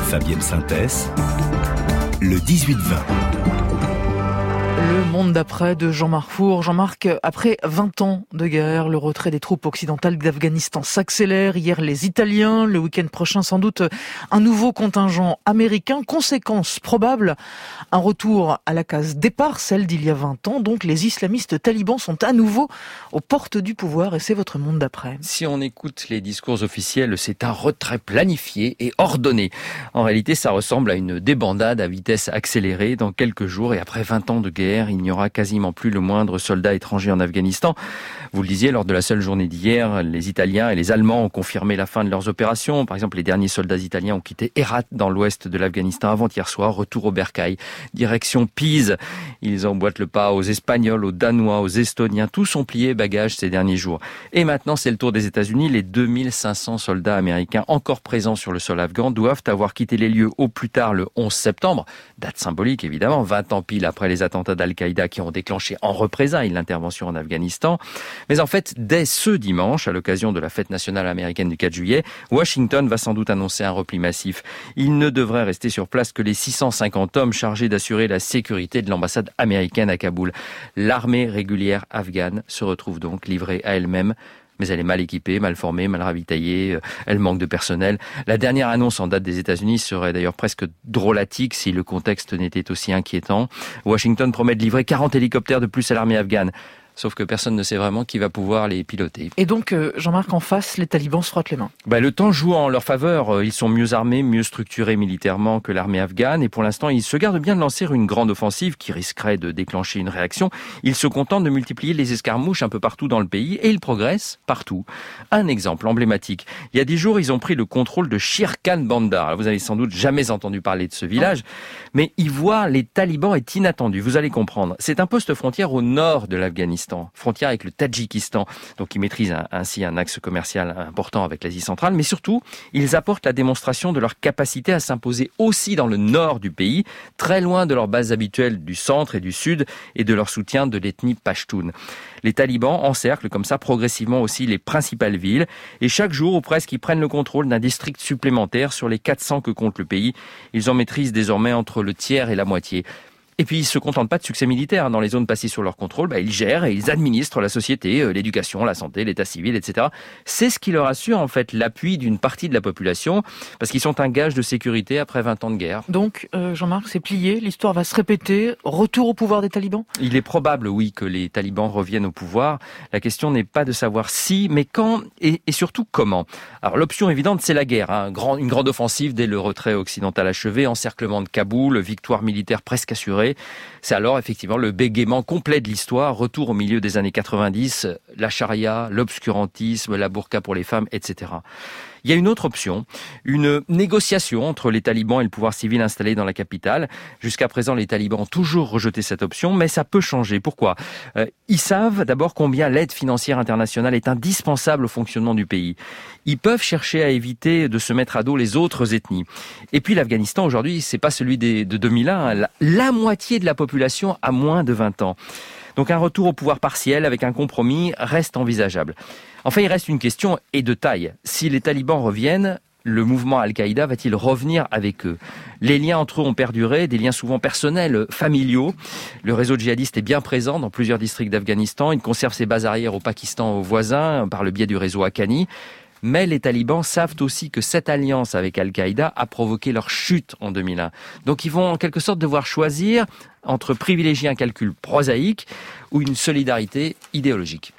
Fabienne Synthès, le 18-20. Le monde d'après de Jean-Marc Four. Jean-Marc, après 20 ans de guerre, le retrait des troupes occidentales d'Afghanistan s'accélère. Hier, les Italiens, le week-end prochain, sans doute, un nouveau contingent américain. Conséquence probable, un retour à la case départ, celle d'il y a 20 ans. Donc, les islamistes talibans sont à nouveau aux portes du pouvoir et c'est votre monde d'après. Si on écoute les discours officiels, c'est un retrait planifié et ordonné. En réalité, ça ressemble à une débandade à vitesse accélérée dans quelques jours et après 20 ans de guerre, il n'y aura quasiment plus le moindre soldat étranger en Afghanistan. Vous le disiez, lors de la seule journée d'hier, les Italiens et les Allemands ont confirmé la fin de leurs opérations. Par exemple, les derniers soldats italiens ont quitté Herat dans l'ouest de l'Afghanistan avant-hier soir, retour au Bercail, direction Pise. Ils emboîtent le pas aux Espagnols, aux Danois, aux Estoniens. Tous ont plié bagages ces derniers jours. Et maintenant, c'est le tour des États-Unis. Les 2500 soldats américains encore présents sur le sol afghan doivent avoir quitté les lieux au plus tard le 11 septembre. Date symbolique, évidemment, 20 ans pile après les attentats d'Al-Qaïda qui ont déclenché en représailles l'intervention en Afghanistan. Mais en fait, dès ce dimanche, à l'occasion de la fête nationale américaine du 4 juillet, Washington va sans doute annoncer un repli massif. Il ne devrait rester sur place que les 650 hommes chargés d'assurer la sécurité de l'ambassade américaine à Kaboul. L'armée régulière afghane se retrouve donc livrée à elle-même. Mais elle est mal équipée, mal formée, mal ravitaillée, elle manque de personnel. La dernière annonce en date des États-Unis serait d'ailleurs presque drôlatique si le contexte n'était aussi inquiétant. Washington promet de livrer 40 hélicoptères de plus à l'armée afghane. Sauf que personne ne sait vraiment qui va pouvoir les piloter. Et donc, Jean-Marc, en face, les talibans se frottent les mains. Le temps joue en leur faveur. Ils sont mieux armés, mieux structurés militairement que l'armée afghane. Et pour l'instant, ils se gardent bien de lancer une grande offensive qui risquerait de déclencher une réaction. Ils se contentent de multiplier les escarmouches un peu partout dans le pays et ils progressent partout. Un exemple emblématique. Il y a 10 jours, ils ont pris le contrôle de Shirkan Bandar. Alors, vous avez sans doute jamais entendu parler de ce village, mais y voir les talibans est inattendu. Vous allez comprendre. C'est un poste frontière au nord de l'Afghanistan, frontière avec le Tadjikistan. Donc ils maîtrisent ainsi un axe commercial important avec l'Asie centrale, mais surtout, ils apportent la démonstration de leur capacité à s'imposer aussi dans le nord du pays, très loin de leurs bases habituelles du centre et du sud et de leur soutien de l'ethnie Pashtun. Les talibans encerclent comme ça progressivement aussi les principales villes et chaque jour ou presque ils prennent le contrôle d'un district supplémentaire sur les 400 que compte le pays. Ils en maîtrisent désormais entre le tiers et la moitié. Et puis, ils se contentent pas de succès militaire. Dans les zones passées sous leur contrôle, ils gèrent et ils administrent la société, l'éducation, la santé, l'état civil, etc. C'est ce qui leur assure, en fait, l'appui d'une partie de la population, parce qu'ils sont un gage de sécurité après 20 ans de guerre. Donc, Jean-Marc, c'est plié, l'histoire va se répéter, retour au pouvoir des talibans ? Il est probable, oui, que les talibans reviennent au pouvoir. La question n'est pas de savoir si, mais quand et surtout comment. Alors, l'option évidente, c'est la guerre. Une grande offensive dès le retrait occidental achevé, encerclement de Kaboul, victoire militaire presque assurée. C'est alors effectivement le bégaiement complet de l'histoire, retour au milieu des années 90, la charia, l'obscurantisme, la burqa pour les femmes, etc. Il y a une autre option, une négociation entre les talibans et le pouvoir civil installé dans la capitale. Jusqu'à présent, les talibans ont toujours rejeté cette option, mais ça peut changer. Pourquoi ? Ils savent d'abord combien l'aide financière internationale est indispensable au fonctionnement du pays. Ils peuvent chercher à éviter de se mettre à dos les autres ethnies. Et puis l'Afghanistan, aujourd'hui, c'est pas celui de 2001. La moitié de la population a moins de 20 ans. Donc un retour au pouvoir partiel avec un compromis reste envisageable. Enfin, il reste une question et de taille. Si les talibans reviennent, le mouvement Al-Qaïda va-t-il revenir avec eux ? Les liens entre eux ont perduré, des liens souvent personnels, familiaux. Le réseau djihadiste est bien présent dans plusieurs districts d'Afghanistan. Il conserve ses bases arrières au Pakistan, aux voisins, par le biais du réseau Haqqani. Mais les talibans savent aussi que cette alliance avec Al-Qaïda a provoqué leur chute en 2001. Donc ils vont en quelque sorte devoir choisir entre privilégier un calcul prosaïque ou une solidarité idéologique.